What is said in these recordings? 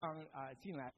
进来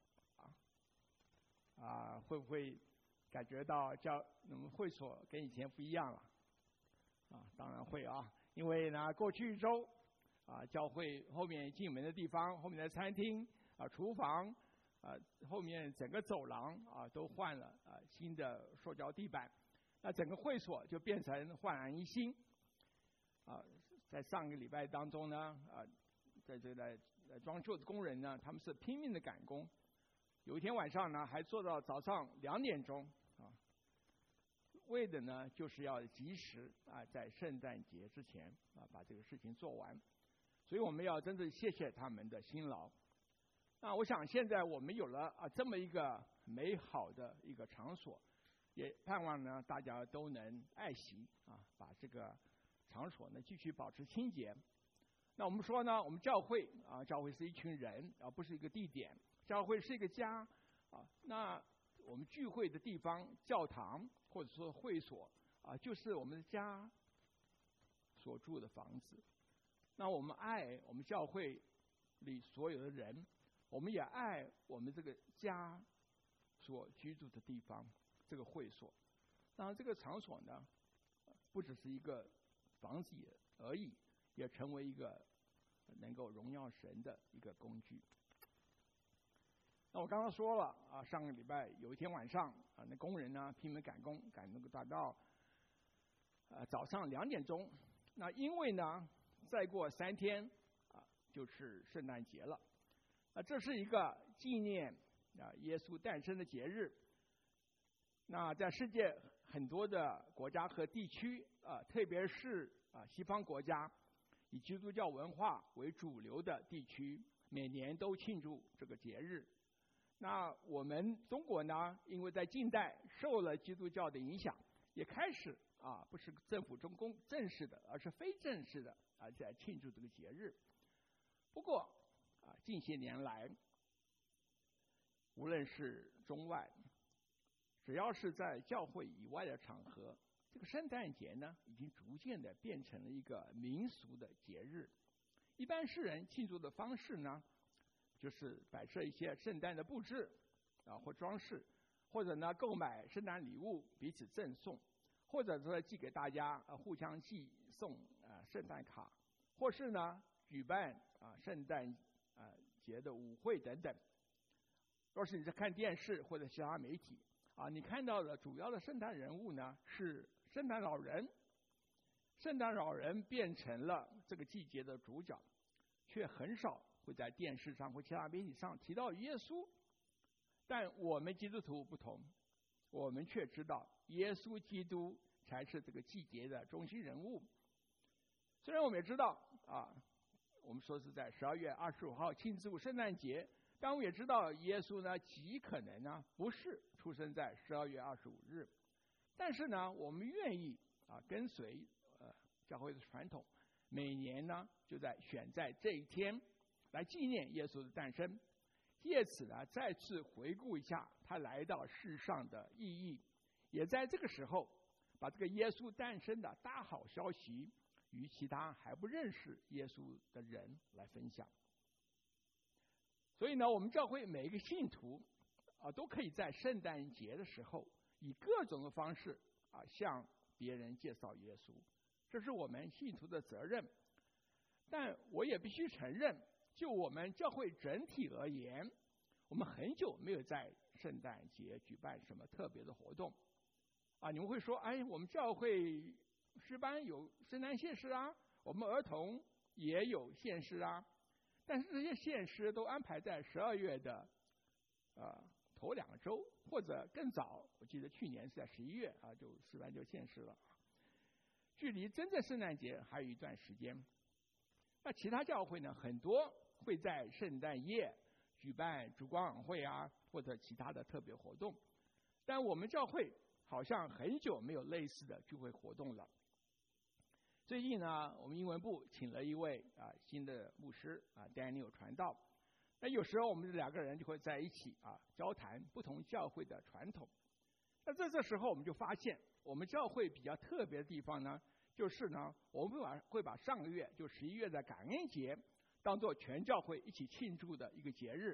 会不会感觉到我们会所跟以前不一样了？当然会啊，因为呢，过去一周教会后面进门的地方，后面的餐厅厨房后面整个走廊都换了新的塑胶地板，那整个会所就变成焕然一新。在上个礼拜当中呢，在这个装修的工人呢，他们是拼命的赶工，有一天晚上呢，还做到早上2点钟为的呢就是要及时在圣诞节之前把这个事情做完，所以我们要真正谢谢他们的辛劳。那我想现在我们有了这么一个美好的一个场所，也盼望呢大家都能爱惜把这个场所呢继续保持清洁。那我们说呢，我们教会教会是一群人不是一个地点，教会是一个家那我们聚会的地方，教堂或者说会所就是我们的家所住的房子。那我们爱我们教会里所有的人，我们也爱我们这个家所居住的地方，这个会所。当然这个场所呢不只是一个房子而已，也成为一个能够荣耀神的一个工具。那我刚刚说了上个礼拜有一天晚上那工人呢拼命赶工，赶那个大到早上2点钟。那因为呢再过3天就是圣诞节了。这是一个纪念耶稣诞生的节日。那在世界很多的国家和地区特别是西方国家以基督教文化为主流的地区，每年都庆祝这个节日。那我们中国呢，因为在近代受了基督教的影响，也开始不是政府中共正式的，而是非正式的在庆祝这个节日。不过近些年来，无论是中外，只要是在教会以外的场合，这个圣诞节呢已经逐渐的变成了一个民俗的节日。一般世人庆祝的方式呢，就是摆设一些圣诞的布置或装饰，或者呢购买圣诞礼物彼此赠送，或者说寄给大家互相寄送圣诞卡，或是呢举办圣诞节的舞会等等。若是你在看电视或者其他媒体你看到的主要的圣诞人物呢是圣诞老人。圣诞老人变成了这个季节的主角，却很少会在电视上或其他媒体上提到耶稣。但我们基督徒不同，我们却知道耶稣基督才是这个季节的中心人物。虽然我们也知道我们说是在12月25号庆祝圣诞节，但我们也知道耶稣呢极可能呢不是出生在12月25日。但是呢我们愿意跟随教会的传统，每年呢就选在这一天来纪念耶稣的诞生，借此呢再次回顾一下他来到世上的意义，也在这个时候把这个耶稣诞生的大好消息与其他还不认识耶稣的人来分享。所以呢我们教会每一个信徒都可以在圣诞节的时候以各种的方式向别人介绍耶稣，这是我们信徒的责任。但我也必须承认，就我们教会整体而言，我们很久没有在圣诞节举办什么特别的活动你们会说我们教会诗班有圣诞献诗我们儿童也有献诗但是这些献诗都安排在12月的头2个周，或者更早，我记得去年是在11月就诗班就献诗了，距离真正圣诞节还有一段时间。那其他教会呢，很多会在圣诞夜举办烛光晚会或者其他的特别活动，但我们教会好像很久没有类似的聚会活动了。最近呢我们英文部请了一位新的牧师Daniel 传道，那有时候我们2个人就会在一起交谈不同教会的传统。那在这时候我们就发现，我们教会比较特别的地方呢，就是呢我们会把上个月就11月的感恩节当作全教会一起庆祝的一个节日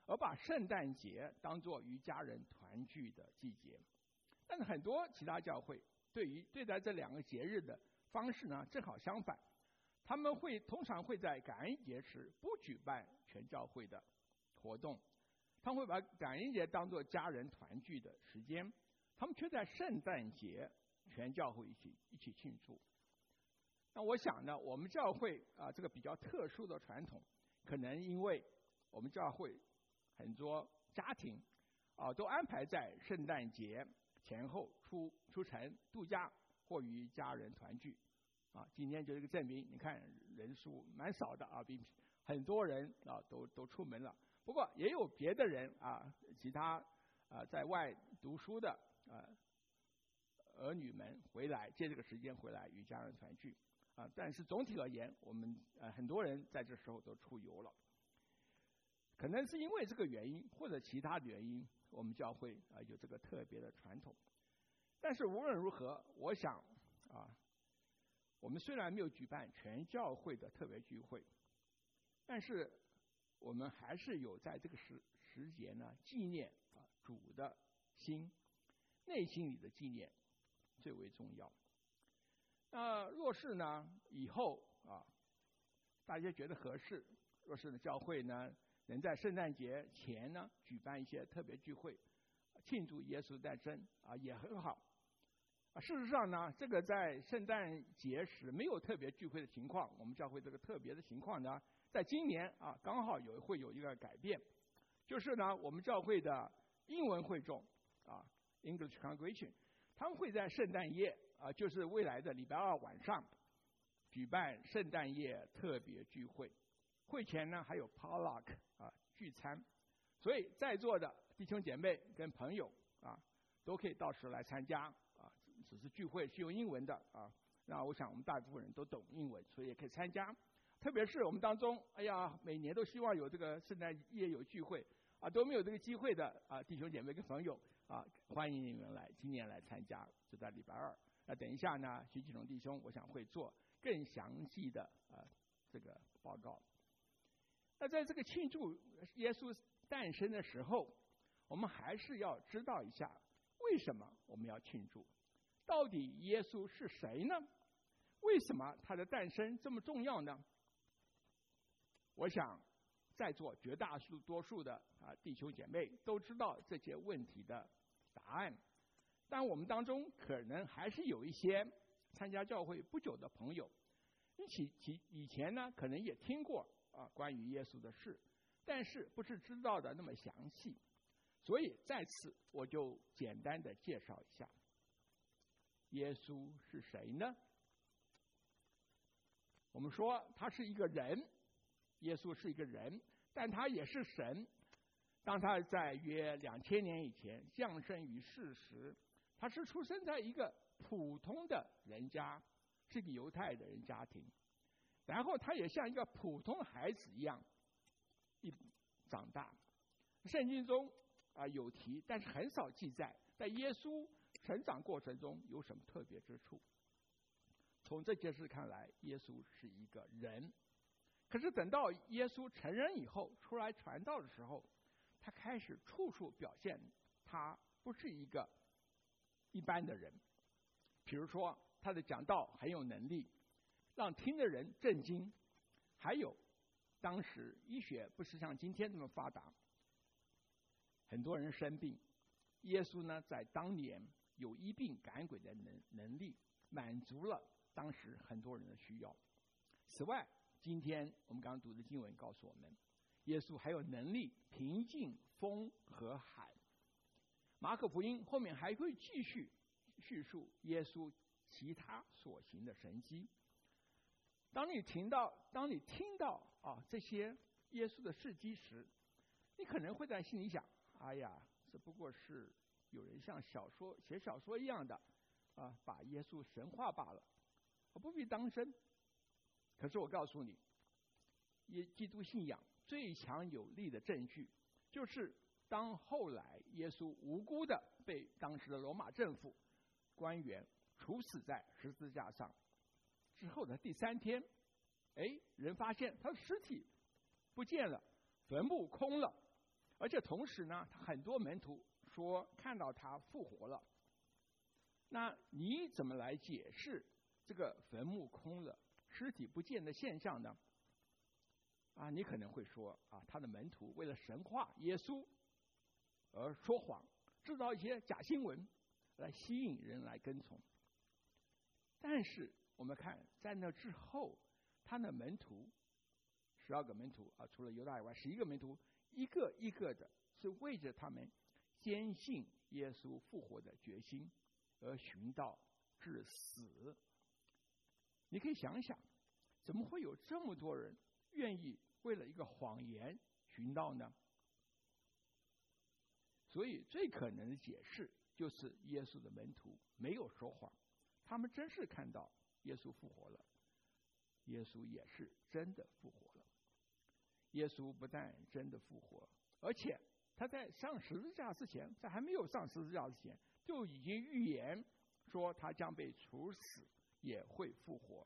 而把圣诞节当作与家人团聚的季节。但是很多其他教会对待这2个节日的方式呢，正好相反。他们通常会在感恩节时不举办全教会的活动，他们会把感恩节当作家人团聚的时间，他们却在圣诞节全教会一起庆祝。那我想呢，我们教会这个比较特殊的传统，可能因为我们教会很多家庭都安排在圣诞节前后出城度假或与家人团聚。今天就是一个证明，你看人数蛮少的比很多人都出门了。不过也有别的人其他在外读书的儿女们回来，借这个时间回来与家人团聚但是总体而言，我们很多人在这时候都出游了。可能是因为这个原因，或者其他的原因，我们教会有这个特别的传统。但是无论如何，我想我们虽然没有举办全教会的特别聚会，但是我们还是有在这个时节呢，纪念主的心，内心里的纪念最为重要。那若是呢以后大家觉得合适，若是呢教会呢能在圣诞节前呢举办一些特别聚会，庆祝耶稣诞生也很好。事实上呢，这个在圣诞节时没有特别聚会的情况，我们教会这个特别的情况呢，在今年刚好会有一个改变，就是呢我们教会的英文会众English Congregation， 他们会在圣诞夜就是未来的礼拜2晚上举办圣诞夜特别聚会，会前呢还有 potluck 聚餐，所以在座的弟兄姐妹跟朋友都可以到时来参加只是聚会是用英文的那我想我们大部分人都懂英文，所以也可以参加。特别是我们当中每年都希望有这个圣诞夜有聚会都没有这个机会的弟兄姐妹跟朋友欢迎你们今年来参加，就在礼拜2。那等一下呢，徐启荣弟兄我想会做更详细的这个报告。那在这个庆祝耶稣诞生的时候，我们还是要知道一下为什么我们要庆祝，到底耶稣是谁呢？为什么他的诞生这么重要呢？我想在座绝大多数的弟兄姐妹都知道这些问题的答案，但我们当中可能还是有一些参加教会不久的朋友，以前呢可能也听过关于耶稣的事，但是不是知道的那么详细，所以在此我就简单的介绍一下耶稣是谁呢？我们说他是一个人，耶稣是一个人，但他也是神。当他在约2000年以前降生于世时，他是出生在一个普通的人家，是一个犹太的人家庭。然后他也像一个普通的孩子一样长大。圣经中有提，但是很少记载在耶稣成长过程中有什么特别之处。从这件事看来，耶稣是一个人。可是等到耶稣成人以后，出来传道的时候，他开始处处表现他不是一个一般的人。比如说他的讲道很有能力，让听的人震惊。还有当时医学不是像今天这么发达，很多人生病，耶稣呢在当年有医病赶鬼的能力，满足了当时很多人的需要。此外，今天我们刚刚读的经文告诉我们，耶稣还有能力平静风和海。马可福音后面还会继续叙述耶稣其他所行的神迹。当你听到这些耶稣的事迹时，你可能会在心里想，哎呀，这不过是有人像写小说一样的把耶稣神化罢了，不必当真。可是我告诉你，基督信仰最强有力的证据，就是当后来耶稣无辜的被当时的罗马政府官员处死在十字架上之后的第3天，人发现他的尸体不见了，坟墓空了， 而且同时呢，很多门徒说看到他复活了。那你怎么来解释这个坟墓空了、尸体不见的现象呢？你可能会说他的门徒为了神化耶稣而说谎，制造一些假新闻来吸引人来跟从。但是我们看在那之后，他的门徒12个门徒除了犹大以外11个门徒，一个一个的是为着他们坚信耶稣复活的决心而寻道至死。你可以想想，怎么会有这么多人愿意为了一个谎言寻道呢？所以最可能的解释就是耶稣的门徒没有说谎，他们真是看到耶稣复活了，耶稣也是真的复活了。耶稣不但真的复活，而且他在上十字架之前，在还没有上十字架之前，就已经预言说他将被处死，也会复活。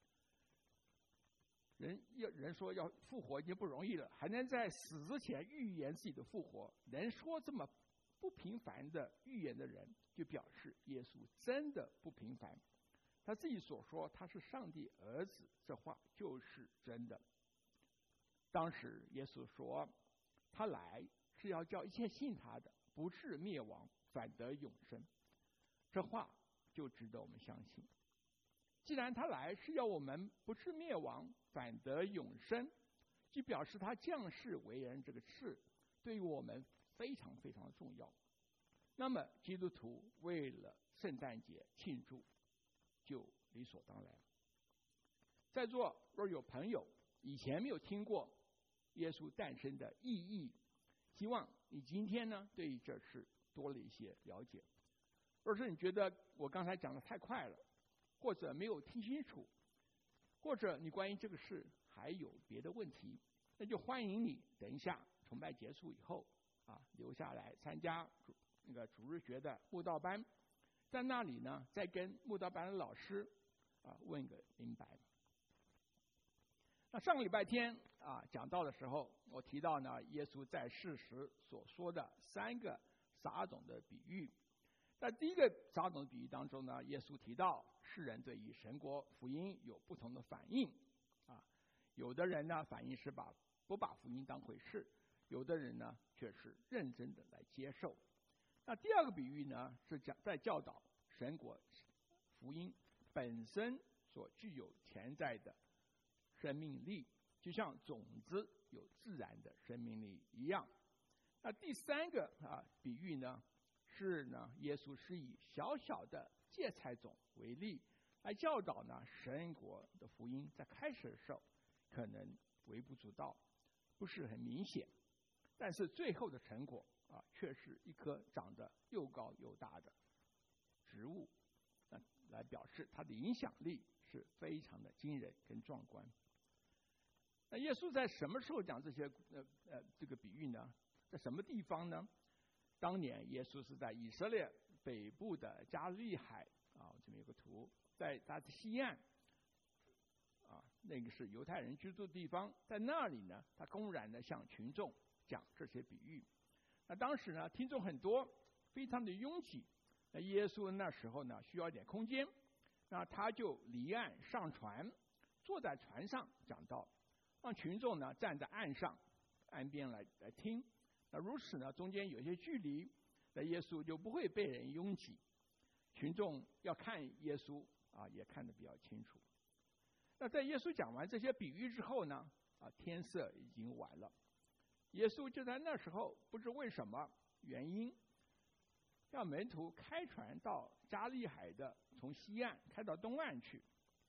人说要复活已经不容易了，还能在死之前预言自己的复活，能说这么不平凡的预言的人，就表示耶稣真的不平凡。他自己所说他是上帝儿子，这话就是真的。当时耶稣说，他来是要叫一切信他的不至灭亡，反得永生。这话就值得我们相信。既然他来是要我们不至灭亡，反得永生，就表示他降世为人这个事对于我们非常非常的重要。那么基督徒为了圣诞节庆祝，就理所当然。在座若有朋友以前没有听过耶稣诞生的意义，希望你今天呢对于这事多了一些了解。若是你觉得我刚才讲的太快了，或者没有听清楚，或者你关于这个事还有别的问题，那就欢迎你等一下崇拜结束以后留下来参加那个主日学的慕道班，在那里呢再跟慕道班的老师问个明白。那上个礼拜天讲道的时候，我提到呢耶稣在世时所说的3个撒种的比喻。在第一个撒种的比喻当中呢，耶稣提到世人对于神国福音有不同的反应有的人呢反应是不把福音当回事，有的人呢却是认真的来接受。那第二个比喻呢是在教导神国福音本身所具有潜在的生命力，就像种子有自然的生命力一样。那第3个比喻呢是呢耶稣是以小小的芥菜种为例，来教导呢神国的福音在开始的时候可能微不足道，不是很明显，但是最后的成果却是一棵长得又高又大的植物，来表示它的影响力是非常的惊人跟壮观。那耶稣在什么时候讲这些这个比喻呢？在什么地方呢？当年耶稣是在以色列北部的加利海这边有个图，在它的西岸那个是犹太人居住的地方，在那里呢他公然的向群众讲这些比喻。那当时呢听众很多，非常的拥挤。那耶稣那时候呢需要一点空间，那他就离岸上船，坐在船上讲道，让群众呢站在岸边来听。那如此呢中间有些距离，那耶稣就不会被人拥挤，群众要看耶稣也看得比较清楚。那在耶稣讲完这些比喻之后呢天色已经晚了，耶稣就在那时候不知为什么原因，让门徒开船到加利海的从西岸开到东岸去。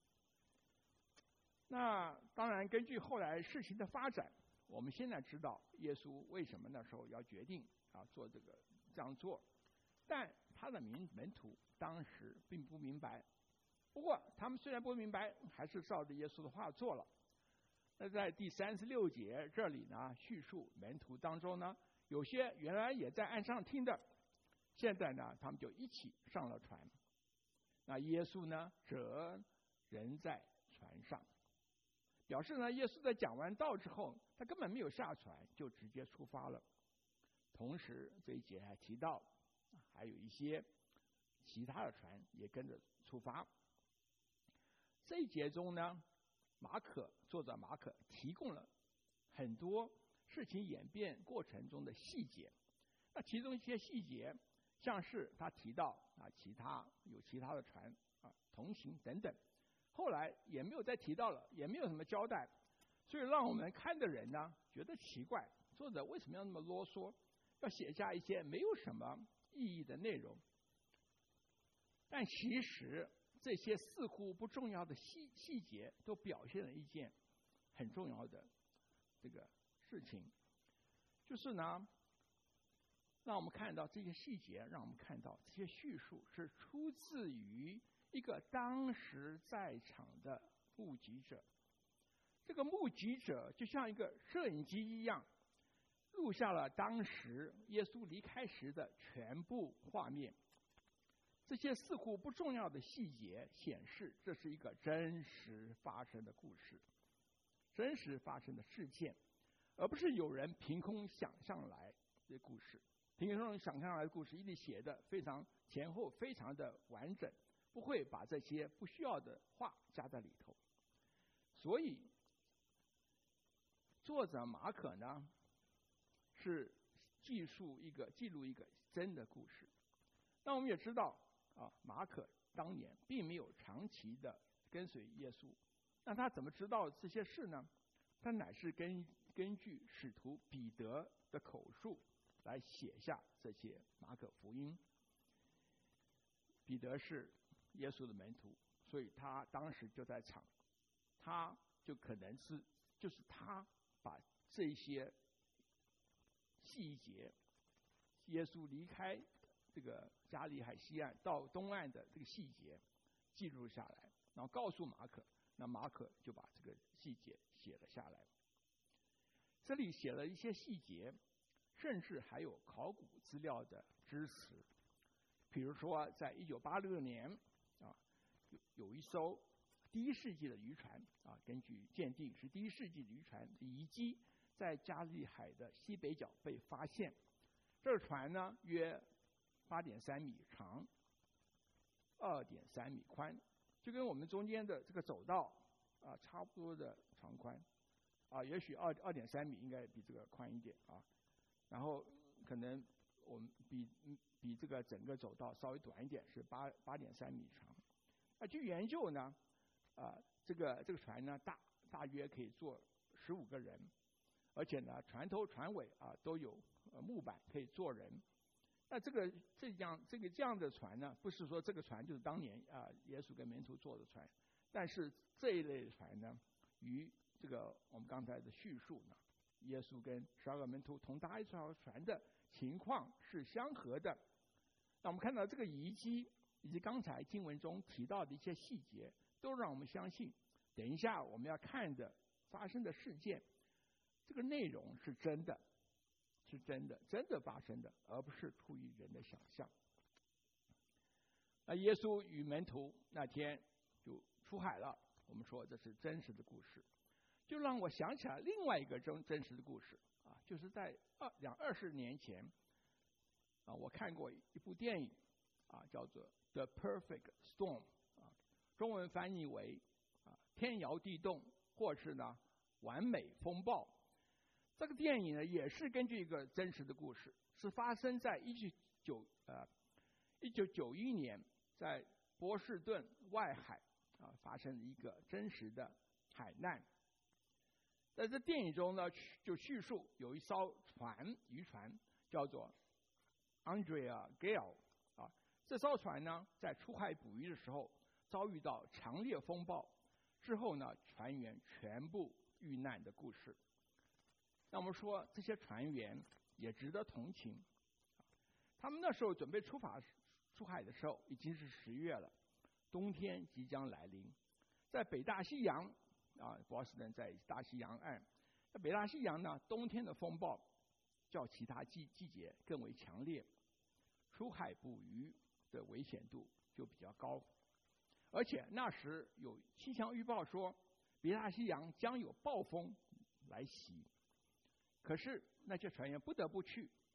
那当然根据后来事情的发展，我们现在知道耶稣为什么那时候要决定做这样做，但他的门徒当时并不明白。不过他们虽然不明白，还是照着耶稣的话做了。那在第36节这里呢叙述门徒当中呢，有些原来也在岸上听的，现在呢他们就一起上了船。那耶稣呢则人在船上，表示呢耶稣在讲完道之后，他根本没有下船，就直接出发了。 同时这一节还提到，还有一些其他的船也跟着出发。这一节中呢，作者马可提供了很多事情演变过程中的细节。那其中一些细节，像是他提到其他的船同行等等，后来也没有再提到了，也没有什么交代，所以让我们看的人呢觉得奇怪，作者为什么要那么啰嗦，要写下一些没有什么意义的内容？但其实这些似乎不重要的细节，都表现了一件很重要的这个事情，就是呢，让我们看到这些细节，让我们看到这些叙述是出自于一个当时在场的目击者。这个目击者就像一个摄影机一样，录下了当时耶稣离开时的全部画面。这些似乎不重要的细节显示，这是一个真实发生的故事，真实发生的事件，而不是有人凭空想象来的故事。凭空想象来的故事一定写的非常前后非常的完整，不会把这些不需要的话加在里头。所以作者马可呢，是记录一个真的故事。那我们也知道马可当年并没有长期的跟随耶稣，那他怎么知道这些事呢？他乃是根据使徒彼得的口述来写下这些马可福音。彼得是耶稣的门徒，所以他当时就在场，他就可能就是他把这些细节，耶稣离开这个加利海西岸到东岸的这个细节记录下来，然后告诉马可，那马可就把这个细节写了下来。这里写了一些细节，甚至还有考古资料的支持。比如说在1986年有一艘第1世纪的渔船根据鉴定是第1世纪的渔船的遗迹在加利海的西北角被发现。这船呢约8.3米长，2.3米宽，就跟我们中间的这个走道差不多的长宽也许2.3米应该比这个宽一点然后可能我们比这个整个走道稍微短一点，是8.3米长。据研究呢这个船呢大约可以坐15个人，而且呢船头船尾都有木板可以坐人。那这样的船呢，不是说这个船就是当年耶稣跟门徒坐的船，但是这一类的船呢，与这个我们刚才的叙述呢，耶稣跟12个门徒同搭一条船的情况是相合的。那我们看到这个遗迹以及刚才经文中提到的一些细节，都让我们相信，等一下我们要看的发生的事件，这个内容是真的发生的，而不是出于人的想象。那耶稣与门徒那天就出海了，我们说这是真实的故事，就让我想起来另外一个真实的故事就是在20年前我看过一部电影叫做《The Perfect Storm》中文翻译为天摇地动，或是呢完美风暴。这个电影呢也是根据一个真实的故事，是发生在1991年在波士顿外海发生了一个真实的海难。在这电影中呢，就叙述有一艘渔船叫做 Andrea Gale 这艘船呢在出海捕鱼的时候遭遇到强烈风暴之后呢，船员全部遇难的故事。那我们说这些船员也值得同情，他们那时候准备出海的时候已经是10月了，冬天即将来临，在北大西洋波士顿在大西洋岸，在北大西洋呢，冬天的风暴较其他季节更为强烈，出海捕鱼的危险度就比较高，而且那时有气象预报说北大西洋将有暴风来袭。可是那些船员不得不去，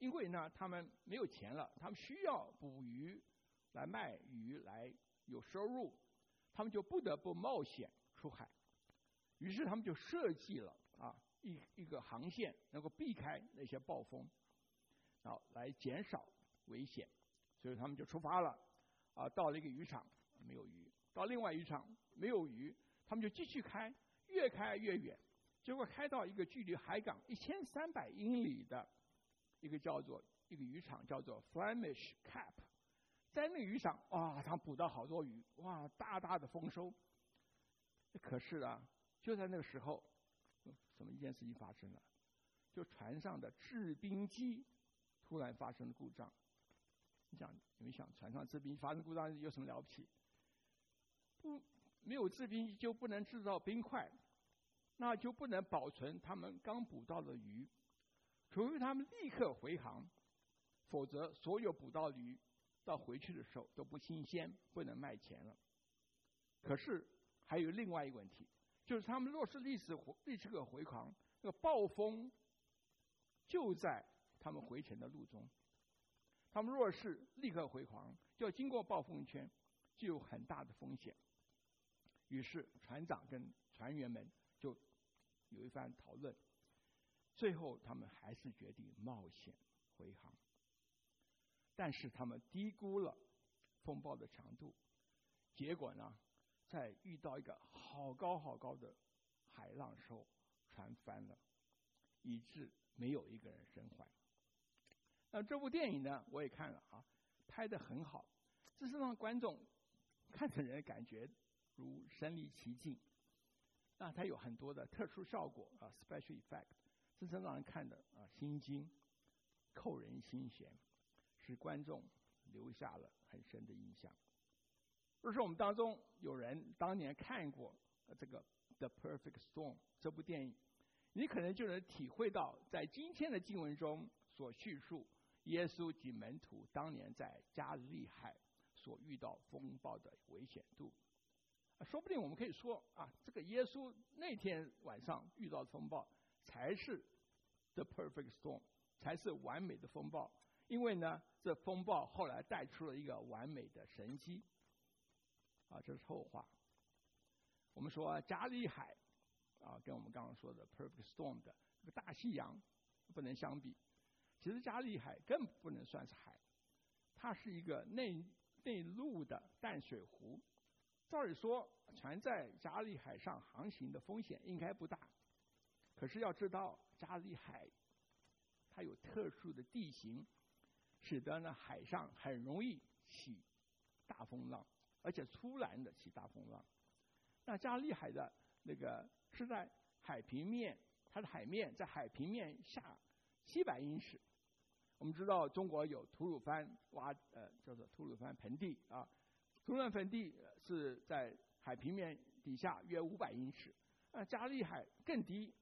因为呢他们没有钱了，他们需要捕鱼来卖鱼来有收入，他们就不得不冒险出海。于是他们就设计了一个航线，能够避开那些暴风，来减少危险。所以他们就出发了，到了一个渔场没有鱼，到另外渔场没有鱼，他们就继续开，越开越远，结果开到一个距离海港1300英里的一个渔场，叫做 Flemish Cap。在那个渔场，他们捕到好多鱼，大大的丰收。可是就在那个时候，什么一件事情发生了？就船上的制冰机突然发生了故障。你们想，船上制冰机发生故障有什么了不起？没有制冰机就不能制造冰块，那就不能保存他们刚捕到的鱼，除非他们立刻回航，否则所有捕到的鱼到回去的时候都不新鲜，不能卖钱了。可是还有另外一个问题，就是他们若是立刻回航，那个暴风就在他们回程的路中。他们若是立刻回航，就要经过暴风圈，就有很大的风险。于是船长跟船员们就有一番讨论，最后他们还是决定冒险回航。但是他们低估了风暴的强度，结果呢，在遇到一个好高好高的海浪时候，船翻了，以致没有一个人生还。那这部电影呢，我也看了拍得很好，这是让观众看的人感觉如身临其境。那它有很多的特殊效果special effect， 真正让人看的心惊，扣人心弦，使观众留下了很深的印象。若是我们当中有人当年看过这个《The Perfect Storm》这部电影，你可能就能体会到在今天的经文中所叙述耶稣及门徒当年在加利利海所遇到风暴的危险度。说不定我们可以说这个耶稣那天晚上遇到的风暴才是 The Perfect Storm， 才是完美的风暴。因为呢，这风暴后来带出了一个完美的神迹。这是后话。我们说加利利海跟我们刚刚说的 Perfect Storm 的这个大西洋不能相比。其实加利利海根本不能算是海，它是一个内陆的淡水湖。照理说，船在加利利海上航行的风险应该不大。可是要知道，加利利海它有特殊的地形，使得呢海上很容易起大风浪，而且突然的起大风浪。那加利利海的那个是在海平面，它的海面在海平面下700英尺。我们知道中国有吐鲁番叫做吐鲁番盆地吐鲁番盆地是在海平面底下约500英尺。加利利海更低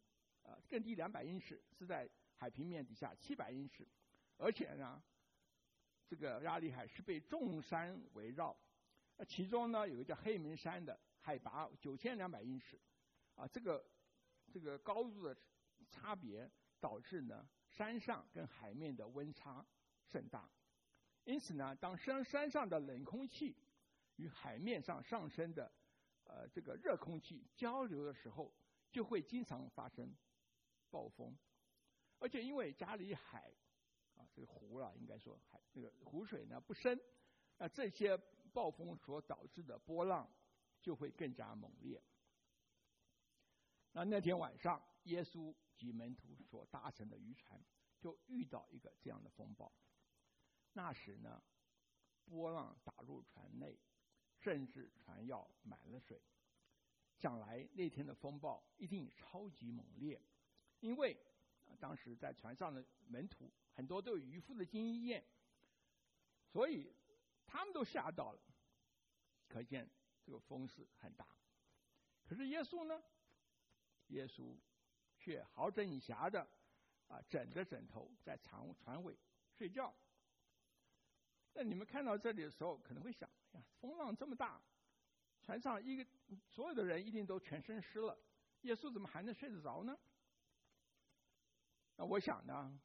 200英尺，是在海平面底下700英尺。而且呢，这个加利利海是被众山围绕，其中呢有一个叫黑门山的，海拔9200英尺。这个高度的差别导致呢山上跟海面的温差甚大。因此呢，当山上的冷空气与海面上上升的这个热空气交流的时候，就会经常发生暴风。而且因为加利利海这个湖应该说那个湖水呢不深，这些暴风所导致的波浪就会更加猛烈。那天晚上，耶稣及门徒所搭乘的渔船就遇到一个这样的风暴。那时呢，波浪打入船内，甚至船要满了水。想来那天的风暴一定超级猛烈，因为当时在船上的门徒很多都有渔夫的经验，所以他们都吓到了，可见这个风势很大。可是耶稣呢？耶稣却好整以暇的枕着枕头在船尾睡觉。那你们看到这里的时候，可能会想：风浪这么大，船上所有的人一定都全身湿了，耶稣怎么还能睡得着呢？那我想呢，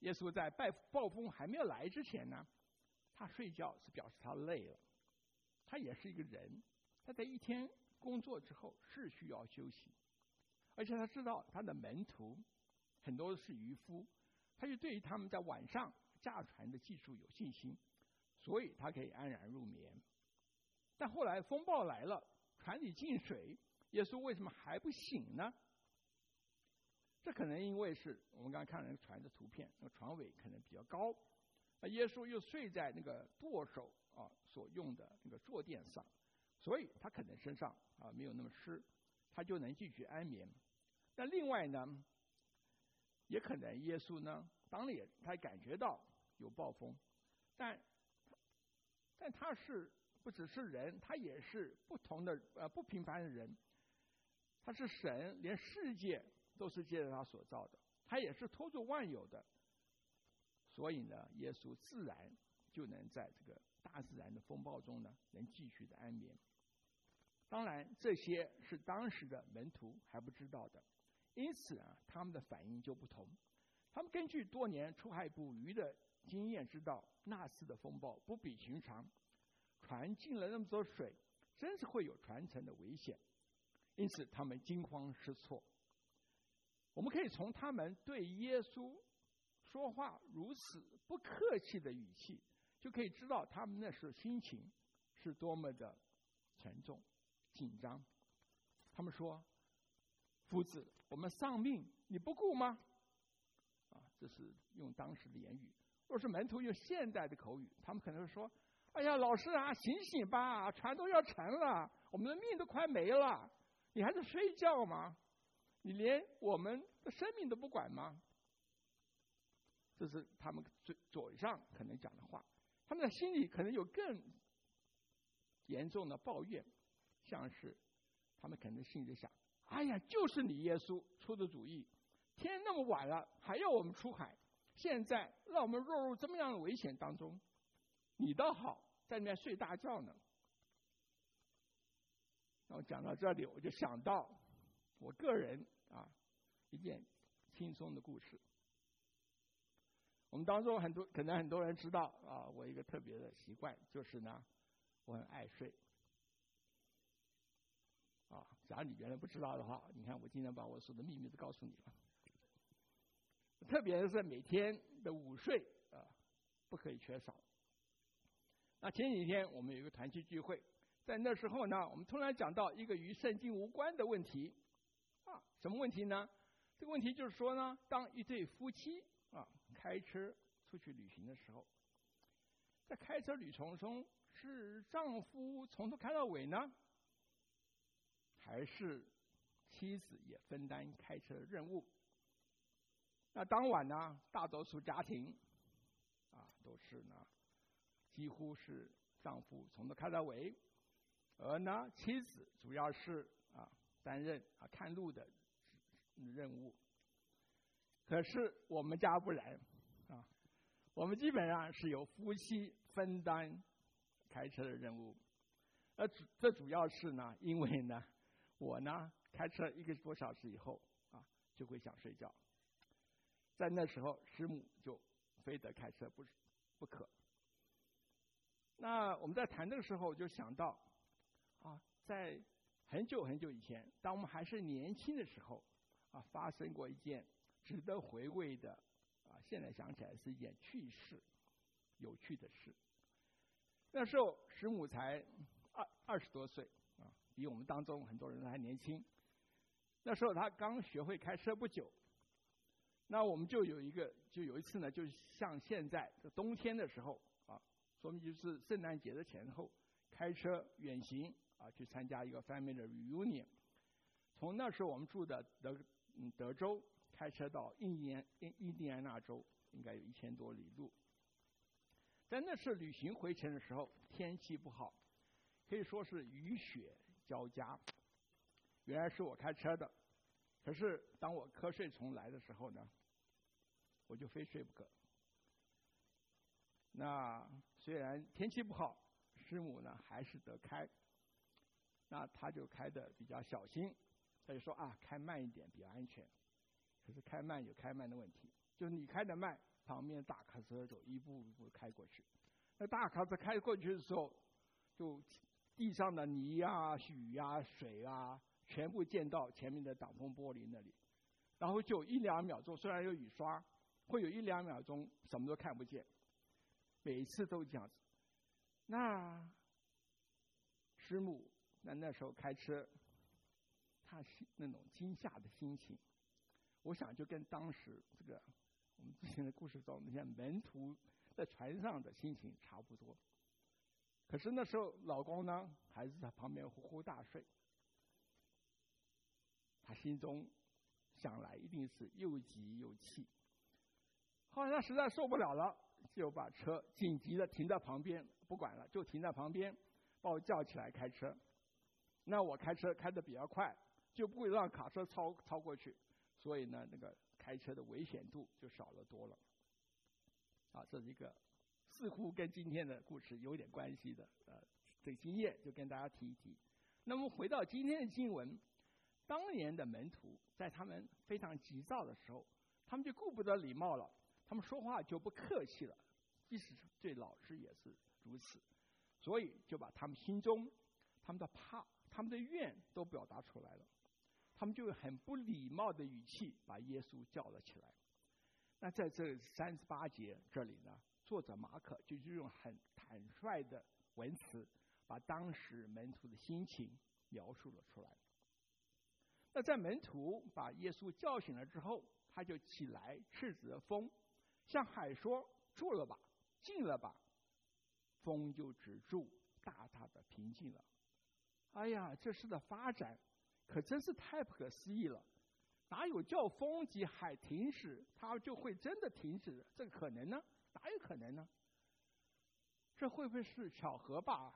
耶稣在暴风还没有来之前呢，他睡觉是表示他累了。他也是一个人，他在一天工作之后是需要休息，而且他知道他的门徒很多是渔夫，他就对于他们在晚上驾船的技术有信心，所以他可以安然入眠。但后来风暴来了，船里进水，耶稣为什么还不醒呢？这可能因为是我们刚才看那个船的图片，那个船尾可能比较高，耶稣又睡在那个舵手所用的那个坐垫上，所以他可能身上没有那么湿，他就能继续安眠。那另外呢，也可能耶稣呢，当然他感觉到有暴风，但他是不只是人，他也是不同的不平凡的人，他是神，连世界都是借着他所造的，他也是托住万有的，所以呢，耶稣自然就能在这个大自然的风暴中呢，能继续的安眠。当然，这些是当时的门徒还不知道的，因此他们的反应就不同。他们根据多年出海捕鱼的经验，知道那次的风暴不比寻常，船进了那么多水，真是会有船沉的危险，因此他们惊慌失措。我们可以从他们对耶稣说话如此不客气的语气，就可以知道他们那时心情是多么的沉重紧张。他们说：“夫子，我们丧命，你不顾吗？”这是用当时的言语。若是门徒用现代的口语，他们可能会说：“哎呀，老师啊，醒醒吧，船都要沉了，我们的命都快没了，你还是睡觉吗？你连我们的生命都不管吗？”这是他们嘴上可能讲的话，他们的心里可能有更严重的抱怨，像是他们可能心里想：“哎呀，就是你耶稣出的主意，天那么晚了还要我们出海，现在让我们落入这么样的危险当中，你倒好，在那边睡大觉呢。”那我讲到这里，我就想到我个人一件轻松的故事。我们当中可能很多人知道我一个特别的习惯，就是呢，我很爱睡。假如你原来不知道的话，你看我今天把我所有的秘密都告诉你了。特别是每天的午睡不可以缺少。那前几天我们有一个团契聚会，在那时候呢，我们突然讲到一个与圣经无关的问题什么问题呢？这个问题就是说呢，当一对夫妻开车出去旅行的时候，在开车旅程中，是丈夫从头开到尾呢，还是妻子也分担开车的任务？那当晚呢，大多数家庭都是呢，几乎是丈夫从头开到尾，而呢，妻子主要是担任看路的任务。可是我们家不然我们基本上是由夫妻分担开车的任务。这主要是呢，因为呢，我呢开车1个多小时以后就会想睡觉，在那时候师母就非得开车不可。那我们在谈这个时候，我就想到在很久很久以前，当我们还是年轻的时候发生过一件值得回味的现在想起来是一件趣事，有趣的事。那时候师母才20多岁比我们当中很多人还年轻。那时候她刚学会开车不久。那我们就有一次呢，就像现在冬天的时候说明就是圣诞节的前后，开车远行去参加一个 family reunion。从那时候我们住的德州开车到印第安纳州，应该有1000多里路。在那次旅行回程的时候，天气不好，可以说是雨雪交加。原来是我开车的，可是当我瞌睡虫来的时候呢，我就非睡不可。那虽然天气不好，师母呢还是得开。那他就开得比较小心，他就说开慢一点比较安全。可是开慢有开慢的问题，就是你开得慢， 旁边大卡车就一步一步开过去。那大卡车开过去的时候，就地上的泥啊、雨啊、水啊，全部溅到前面的挡风玻璃那里，然后就1-2秒钟，虽然有雨刷，会有1-2秒钟什么都看不见，每一次都这样子。那师母那时候开车，他那种惊吓的心情，我想就跟当时这个我们之前的故事中那些门徒在船上的心情差不多。可是那时候老公呢还是在旁边呼呼大睡，他心中想来一定是又急又气。后来他实在受不了了，就把车紧急的停在旁边，不管了，就停在旁边，把我叫起来开车。那我开车开得比较快，就不会让卡车超过去，所以呢，那个开车的危险度就少了多了。这是一个似乎跟今天的故事有点关系的这个经验，就跟大家提一提。那么回到今天的经文，当年的门徒在他们非常急躁的时候，他们就顾不得礼貌了，他们说话就不客气了，即使对老师也是如此，所以就把他们心中他们的怕、他们的怨都表达出来了。他们就用很不礼貌的语气把耶稣叫了起来。那在这38节这里呢，作者马可就用很坦率的文词，把当时门徒的心情描述了出来。那在门徒把耶稣叫醒了之后，他就起来斥责风，向海说：“住了吧，静了吧。”风就止住，大大的平静了。哎呀，这事的发展可真是太不可思议了！哪有叫风及海停止，它就会真的停止？这个可能呢？哪有可能呢？这会不会是巧合吧？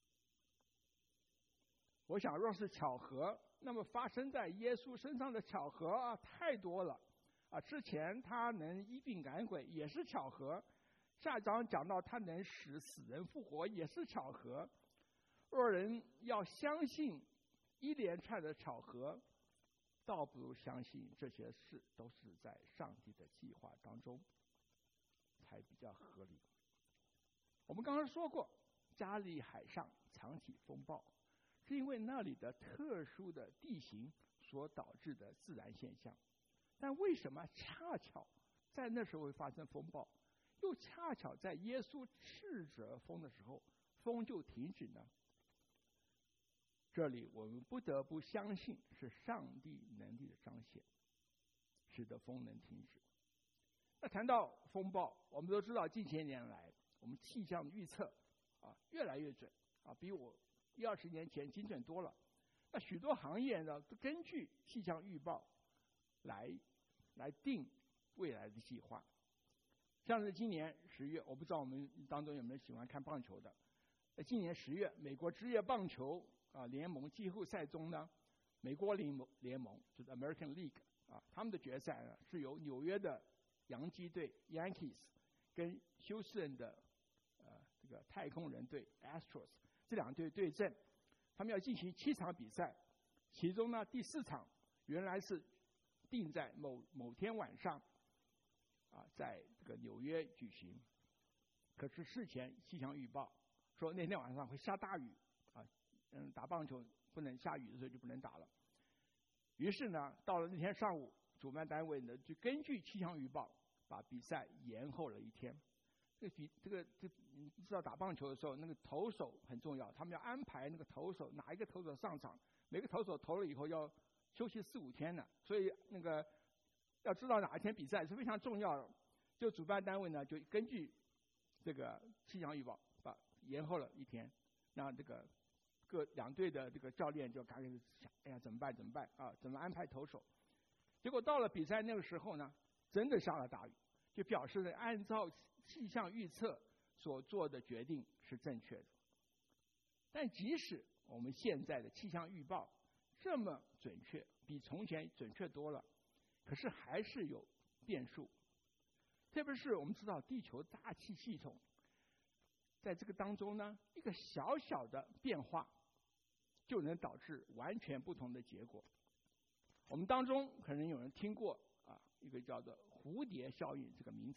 我想，若是巧合，那么发生在耶稣身上的巧合太多了之前他能医病赶鬼也是巧合，下章讲到他能使死人复活也是巧合。若人要相信一连串的巧合，倒不如相信这些事都是在上帝的计划当中，才比较合理。我们刚刚说过，加利海上常起风暴，是因为那里的特殊的地形所导致的自然现象。但为什么恰巧在那时候会发生风暴，又恰巧在耶稣斥责风的时候，风就停止呢？这里我们不得不相信是上帝能力的彰显，使得风能停止。那谈到风暴，我们都知道近些年来我们气象预测越来越准比我10-20年前精准多了。那许多行业呢都根据气象预报来定未来的计划。像是今年10月，我不知道我们当中有没有喜欢看棒球的。今年10月，美国职业棒球联盟季后赛中呢，美国联盟就是 American League 他们的决赛呢是由纽约的洋基队 Yankees 跟休斯顿的这个太空人队 Astros 这两队对阵，他们要进行7场比赛，其中呢第4场原来是定在某天晚上在这个纽约举行，可是事前气象预报说那天晚上会下大雨打棒球不能下雨的时候就不能打了。于是呢，到了那天上午，主办单位呢就根据气象预报把比赛延后了1天。你知道打棒球的时候，那个投手很重要，他们要安排那个投手哪一个投手上场，每个投手投了以后要休息4-5天呢，所以那个要知道哪一天比赛是非常重要的。就主办单位呢就根据这个气象预报把延后了1天，那这个各两队的这个教练就赶紧想，哎呀怎么办怎么安排投手。结果到了比赛那个时候呢，真的下了大雨，就表示呢按照气象预测所做的决定是正确的。但即使我们现在的气象预报这么准确，比从前准确多了，可是还是有变数。特别是我们知道地球大气系统在这个当中呢，一个小小的变化就能导致完全不同的结果。我们当中可能有人听过一个叫做蝴蝶效应这个名词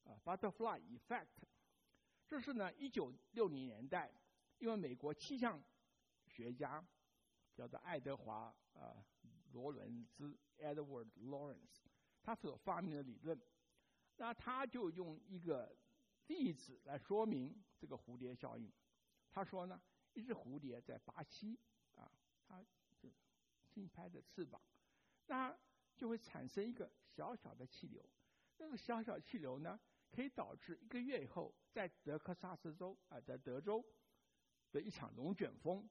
butterfly effect。这是呢1960年代，因为美国气象学家叫做爱德华罗伦兹 （Edward Lawrence） 他所发明的理论。那他就用一个例子来说明这个蝴蝶效应。他说呢，一只蝴蝶在巴西它就新拍的翅膀，那就会产生一个小小的气流。那个小小气流呢，可以导致1个月以后，在德克萨斯州在德州的一场龙卷风。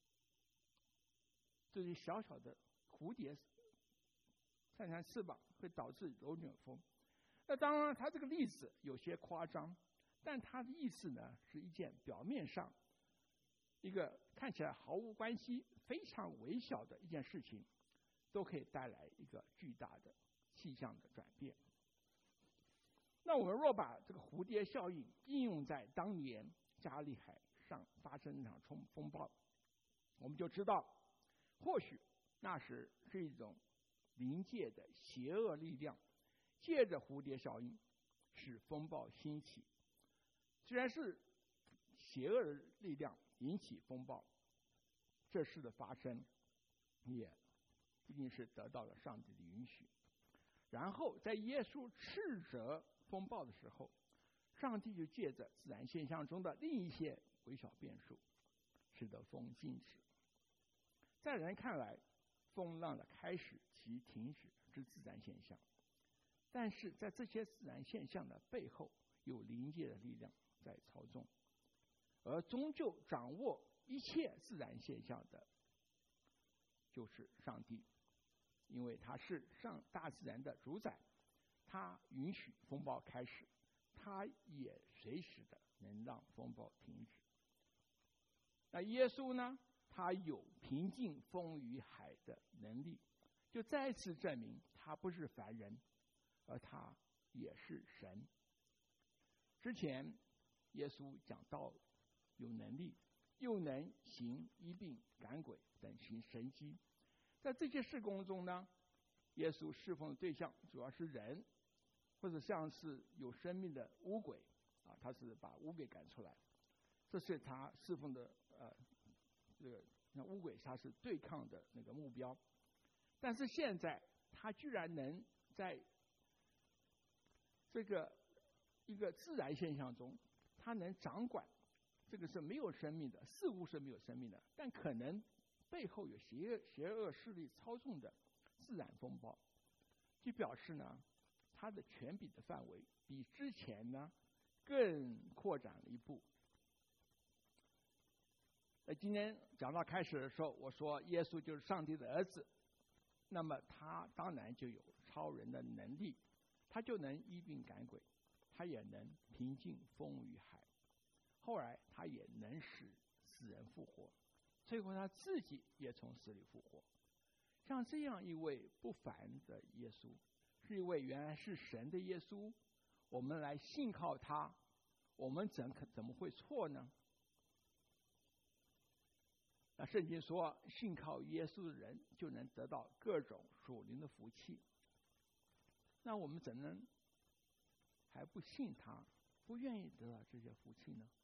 这些小小的蝴蝶扇扇翅膀会导致龙卷风。那当然，他这个例子有些夸张，但他的意思呢，是一件表面上一个看起来毫无关系、非常微小的一件事情，都可以带来一个巨大的气象的转变。那我们若把这个蝴蝶效应应用在当年加利海上发生那场风暴，我们就知道，或许那是一种灵界的邪恶力量，借着蝴蝶效应使风暴兴起。虽然是邪恶的力量引起风暴，这事的发生也一定是得到了上帝的允许。然后在耶稣斥责风暴的时候，上帝就借着自然现象中的另一些微小变数，使得风静止。在人看来，风浪的开始及停止是自然现象，但是在这些自然现象的背后，有灵界的力量在操纵，而终究掌握一切自然现象的，就是上帝，因为他是大自然的主宰，他允许风暴开始，他也随时的能让风暴停止。那耶稣呢？他有平静风与海的能力，就再次证明他不是凡人，而他也是神。之前耶稣讲到有能力，又能行医病赶鬼等行神迹。在这些事工中呢，耶稣侍奉的对象主要是人，或者像是有生命的污鬼他是把污鬼赶出来，这是他侍奉的这个污鬼他是对抗的那个目标。但是现在他居然能在这个一个自然现象中，他能掌管这个是没有生命的，似乎是没有生命的，但可能背后有邪恶势力操纵的自然风暴，就表示呢，他的权柄的范围比之前呢更扩展了一步。今天讲到开始的时候，我说耶稣就是上帝的儿子，那么他当然就有超人的能力，他就能医病赶鬼，他也能平静风与海，后来他也能使死人复活，最后他自己也从死里复活。像这样一位不凡的耶稣，是一位原来是神的耶稣，我们来信靠他，我们怎么会错呢？那圣经说，信靠耶稣的人就能得到各种属灵的福气。那我们怎能还不信他，不愿意得到这些福气呢？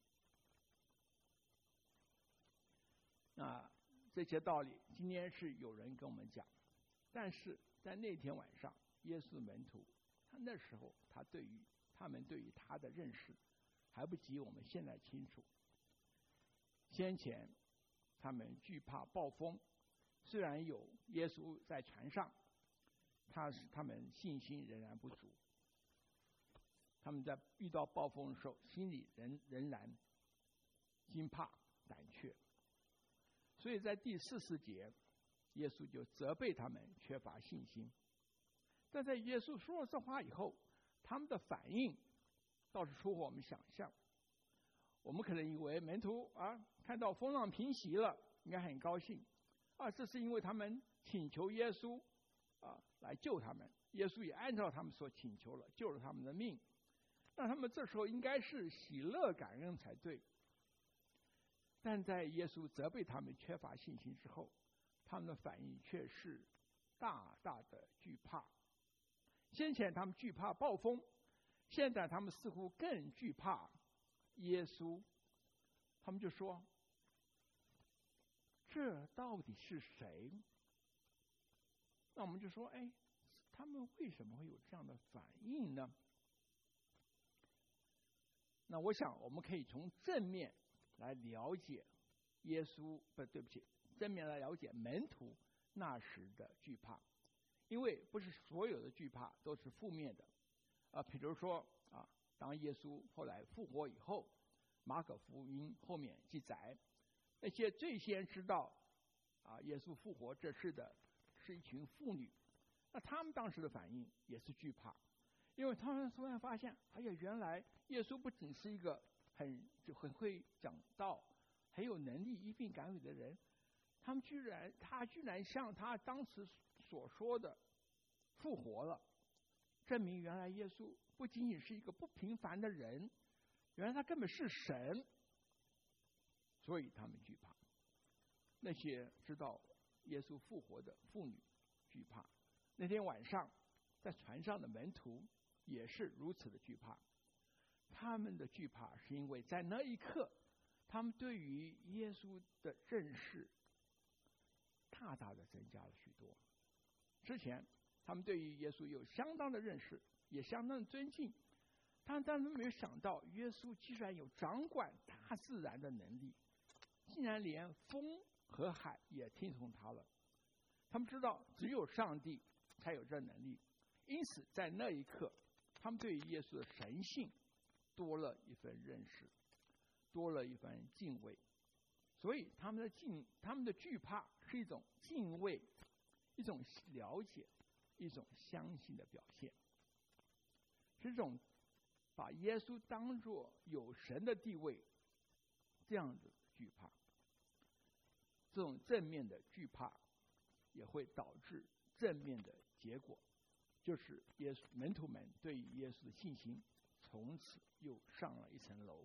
那这些道理今天是有人跟我们讲，但是在那天晚上，耶稣的门徒，那时候他们对于他的认识还不及我们现在清楚。先前他们惧怕暴风，虽然有耶稣在船上，他们信心仍然不足。他们在遇到暴风的时候，心里仍然惊怕胆怯。所以在第40节，耶稣就责备他们缺乏信心。但在耶稣说了这话以后，他们的反应倒是出乎我们想象。我们可能以为门徒看到风浪平息了，应该很高兴这是因为他们请求耶稣来救他们，耶稣也按照他们所请求了，救了他们的命。那他们这时候应该是喜乐感恩才对。但在耶稣责备他们缺乏信心之后，他们的反应却是大大的惧怕。先前他们惧怕暴风， 现在他们似乎更惧怕耶稣，他们就说：“这到底是谁？”那我们就说：“哎，他们为什么会有这样的反应呢？”那我想我们可以从正面来了解耶稣，对不起，正面来了解门徒那时的惧怕，因为不是所有的惧怕都是负面的。比如说当耶稣后来复活以后，马可福音后面记载，那些最先知道耶稣复活这事的是一群妇女，那他们当时的反应也是惧怕，因为他们突然发现，哎呀，原来耶稣不仅是一个很会讲道、很有能力医病赶鬼的人，他居然像他当时所说的复活了，证明原来耶稣不仅仅是一个不平凡的人，原来他根本是神，所以他们惧怕。那些知道耶稣复活的妇女惧怕，那天晚上在船上的门徒也是如此的惧怕。他们的惧怕是因为在那一刻，他们对于耶稣的认识大大的增加了许多。之前他们对于耶稣有相当的认识，也相当的尊敬，但他们没有想到耶稣居然有掌管大自然的能力，竟然连风和海也听从他了。他们知道只有上帝才有这能力，因此在那一刻，他们对于耶稣的神性多了一份认识，多了一份敬畏。所以他们的惧怕是一种敬畏，一种了解，一种相信的表现，是这种把耶稣当作有神的地位这样的惧怕。这种正面的惧怕也会导致正面的结果，就是门徒们对于耶稣的信心从此又上了一层楼。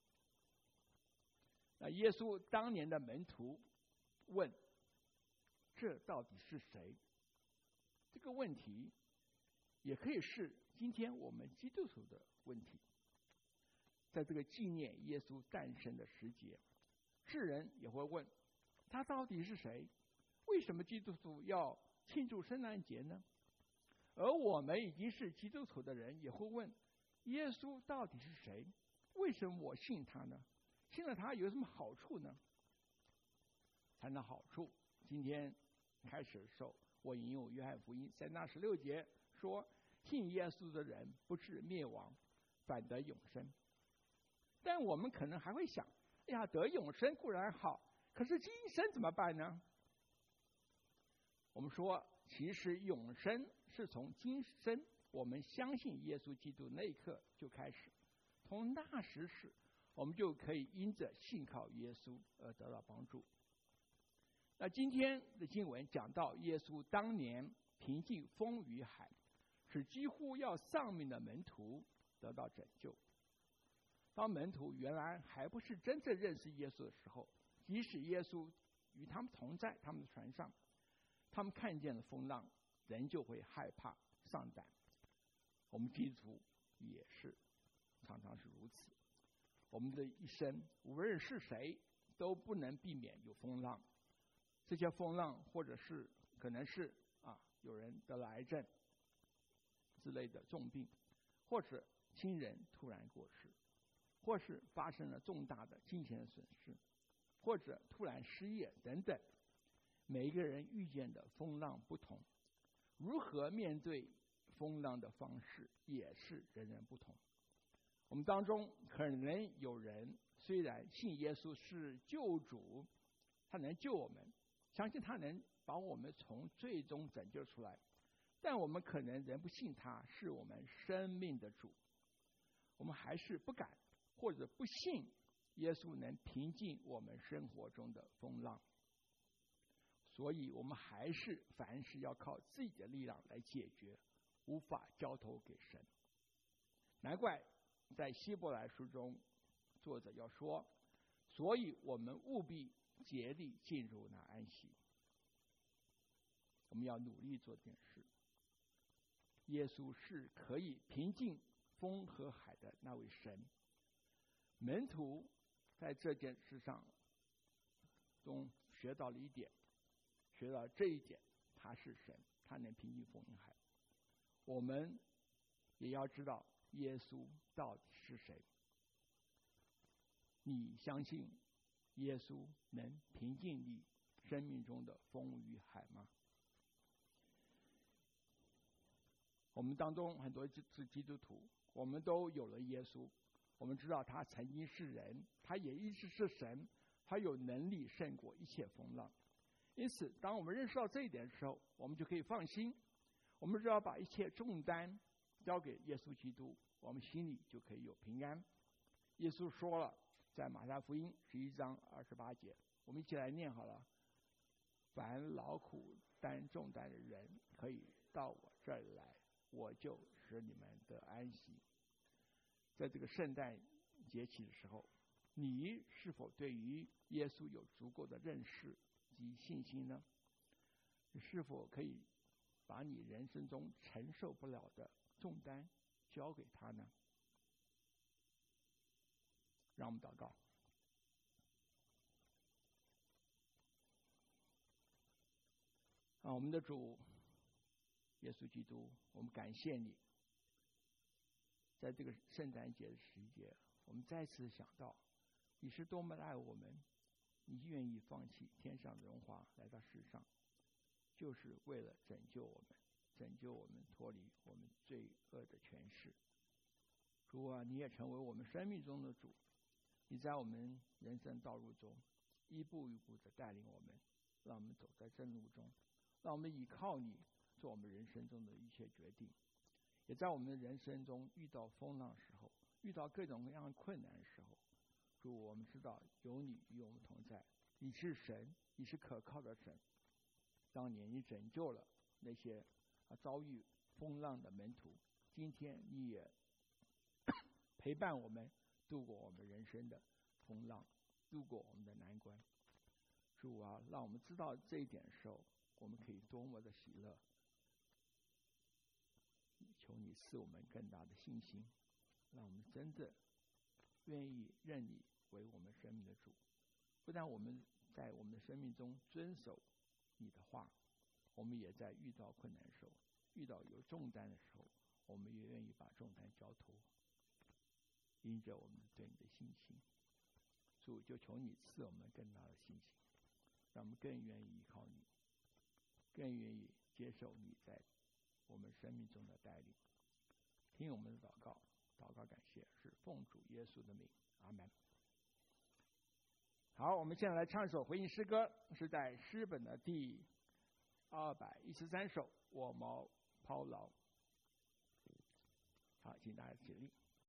那耶稣当年的门徒问：“这到底是谁？”这个问题也可以是今天我们基督徒的问题。在这个纪念耶稣诞生的时节，世人也会问：他到底是谁？为什么基督徒要庆祝圣诞节呢？而我们已经是基督徒的人也会问：耶稣到底是谁？为什么我信他呢？信了他有什么好处呢？谈到好处，今天开始的时候，我引用约翰福音3章16节说：信耶稣的人不至灭亡，反得永生。但我们可能还会想：哎呀，得永生固然好，可是今生怎么办呢？我们说，其实永生是从今生我们相信耶稣基督那一刻就开始，从那时起，我们就可以因着信靠耶稣而得到帮助。那今天的经文讲到耶稣当年平静风与海，使几乎要丧命的门徒得到拯救。当门徒原来还不是真正认识耶稣的时候，即使耶稣与他们同在他们的船上，他们看见了风浪，人就会害怕丧胆。我们基督徒也是常常是如此。我们的一生无论是谁都不能避免有风浪，这些风浪或者是可能是有人得了癌症之类的重病，或者亲人突然过世，或是发生了重大的金钱的损失，或者突然失业等等。每一个人遇见的风浪不同，如何面对风浪的方式也是人人不同。我们当中可能有人虽然信耶稣是救主，他能救我们，相信他能把我们从最终拯救出来，但我们可能仍不信他是我们生命的主，我们还是不敢或者不信耶稣能平静我们生活中的风浪，所以我们还是凡事要靠自己的力量来解决，无法交托给神。难怪在希伯来书中作者要说，所以我们务必竭力进入那安息。我们要努力做这件事。耶稣是可以平静风和海的那位神。门徒在这件事上中学到了一点，学到这一点，他是神，他能平静风与海。我们也要知道耶稣到底是谁。你相信耶稣能平静你生命中的风与海吗？我们当中很多是基督徒，我们都有了耶稣，我们知道他曾经是人，他也一直是神，他有能力胜过一切风浪。因此当我们认识到这一点的时候，我们就可以放心，我们只要把一切重担交给耶稣基督，我们心里就可以有平安。耶稣说了，在马太福音11章28节，我们一起来念好了。凡劳苦担重担的人，可以到我这儿来，我就使你们得安息。在这个圣诞节期的时候，你是否对于耶稣有足够的认识及信心呢？你是否可以把你人生中承受不了的重担交给他呢？让我们祷告。我们的主耶稣基督，我们感谢你，在这个圣诞节的时节，我们再次想到你是多么的爱我们，你愿意放弃天上的荣华来到世上，就是为了拯救我们脱离我们罪恶的权势。主啊，你也成为我们生命中的主，你在我们人生道路中一步一步的带领我们，让我们走在正路中，让我们依靠你做我们人生中的一切决定。也在我们的人生中遇到风浪的时候，遇到各种各样的困难的时候，主，我们知道有你与我们同在，你是神，你是可靠的神。当年你拯救了那些遭遇风浪的门徒，今天你也陪伴我们度过我们人生的风浪，度过我们的难关。主啊，让我们知道这一点的时候，我们可以多么的喜乐。求你赐我们更大的信心，让我们真的愿意认你为我们生命的主。不但我们在我们的生命中遵守你的话，我们也在遇到困难的时候，遇到有重担的时候，我们也愿意把重担交托，因着我们对你的信心。主，就求你赐我们更大的信心，让我们更愿意依靠你，更愿意接受你在我们生命中的带领。听我们的祷告，祷告感谢是奉主耶稣的名，阿们。好，我们现在来唱一首回应诗歌，是在诗本的第213首《我毛抛劳》。好，请大家起立。